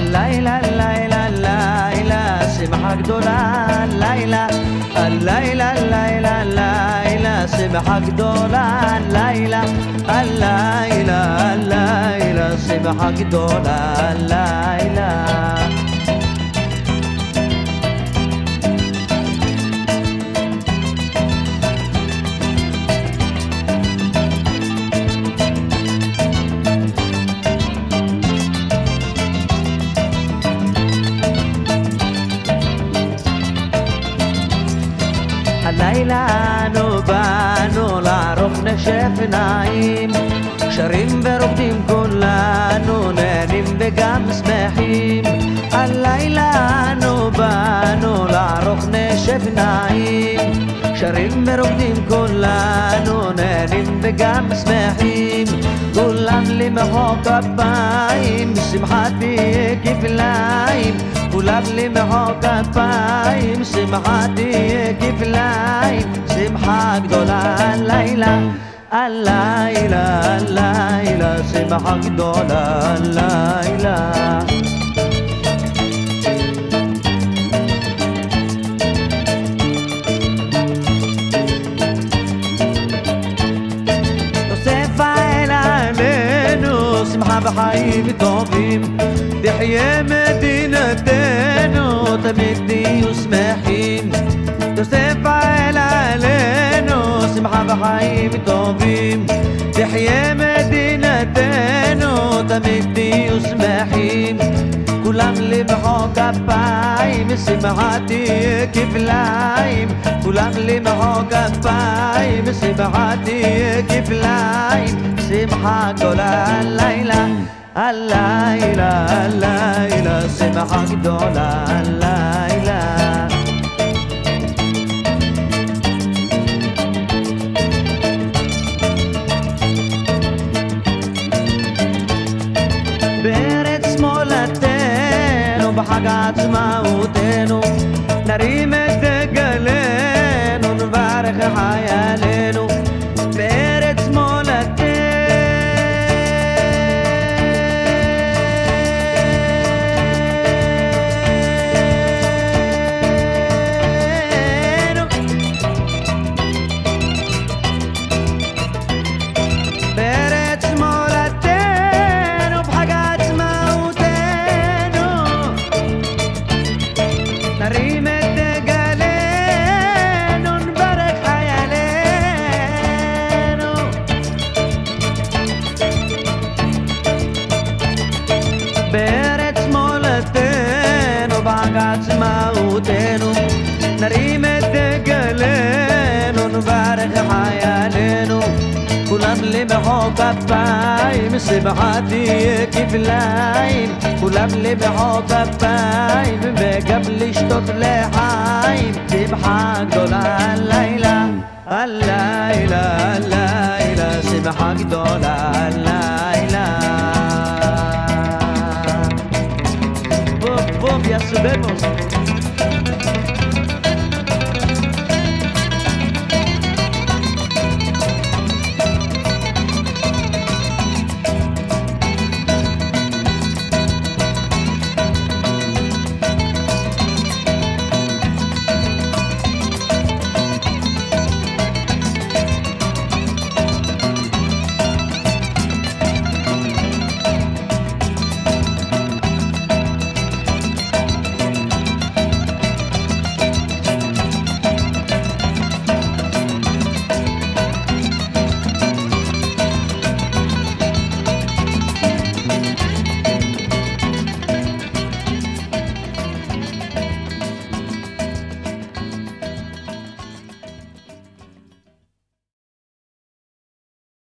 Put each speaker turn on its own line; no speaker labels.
הלילה, לילה, לילה, שמחה גדולה, לילה, הלילה, לילה, לילה, שמחה גדולה, לילה, הלילה, הלילה, שמחה גדולה, לילה. הלילה אנו באנו לערוך נשף עיניים, שרים ורוקדים כולנו, נהנים וגם שמחים. הלילה אנו באנו לערוך נשף עיניים, שרים ורוקדים כולנו, נהנים וגם שמחים. כולם למחוא כפיים, שמחת תהיה כפליים. כולם למחוא כפיים, שמחה תהיה כפליים. שמחה גדולה הלילה, הלילה, הלילה, שמחה גדולה הלילה. תוספה אל עלינו שמחה וחיים טובים, תחיה מדינתנו תמיד תהיו שמחים. תוספה אל עלינו שמחה וחיים טובים, תחיה מדינתנו תמיד תהיו שמחים. כולם למחוא כפיים, שמחה תהיה כפליים. כולם למחוא כפיים, שמחה תהיה כפליים. שמחה גדולה הלילה, הלילה, הלילה, שמחה גדולה הלילה. בארץ מולדתנו בחג עצמאותנו, נרים את דגלנו, נברך חיילינו. בארץ מולדתנו נרים את דגלנו, נברך חיילינו. בארץ מולדתנו בחג עצמאותנו, נרים את דגלנו, נברך חיילינו. כולם למחוא כפיים, שמחה תהיה כפליים. כולם למחוא כפיים וגם לשתות לחיים. שמחה גדולה הלילה, הלילה, הלילה, שמחה גדולה הלילה. בוב בוב יא סבבוס